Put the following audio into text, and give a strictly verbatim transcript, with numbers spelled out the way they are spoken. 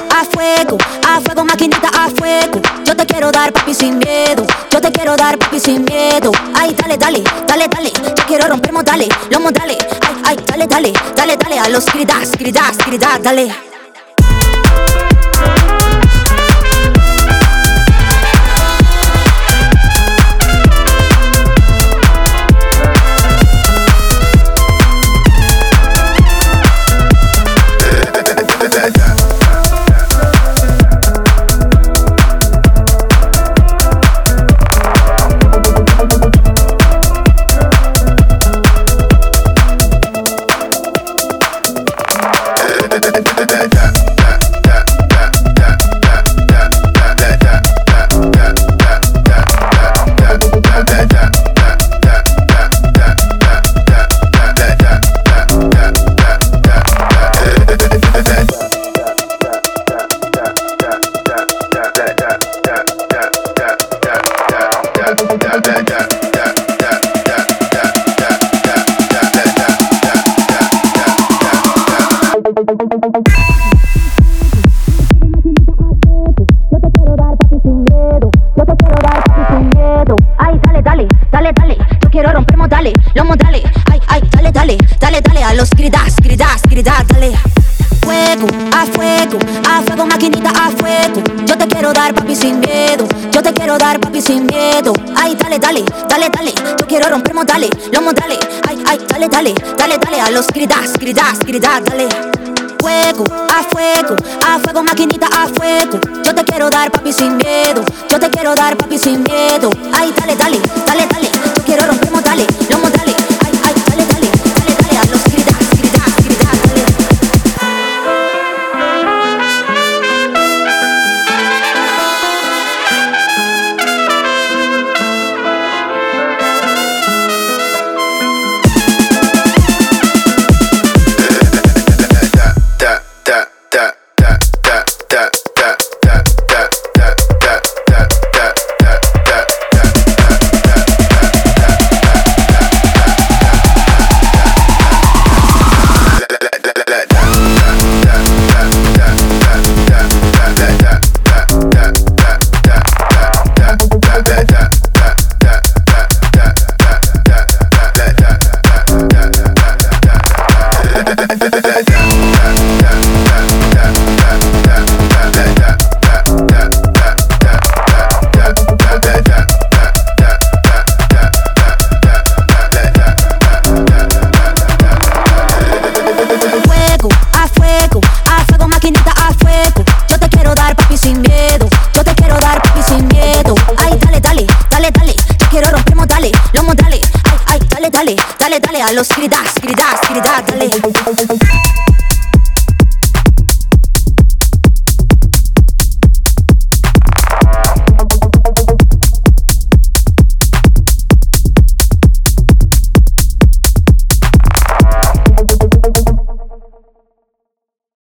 a fuego, a fuego, maquinita, a fuego. Yo te quiero dar, papi, sin miedo. Yo te quiero dar, papi, sin miedo. Ay, dale, dale, dale, dale. Yo quiero romper modales, los modales. Ay, ay, dale, dale, dale, dale. A los gridas, gridas, gridas, dale. Los modales, ay, ay, dale, dale, dale, dale. A los gridas, gridas, gridas, dale. Fuego, a fuego, a fuego, maquinita, a fuego. Yo te quiero dar, papi, sin miedo. Yo te quiero dar, papi, sin miedo. Ay, dale, dale, dale, dale. Yo quiero romper modales, los modales. Ay, ay, dale, dale, dale, dale. A los gridas, gridas, gridas, dale. Fuego, a fuego, a fuego, maquinita, a fuego. Yo te quiero dar, papi, sin miedo. Yo te quiero dar, papi, sin miedo. Ay, dale, dale, dale, dale. Yo quiero romper modales, los modales. Ay, ay, dale, dale, dale, dale. A los gridas, gridas, gridas, dale. A los gridas.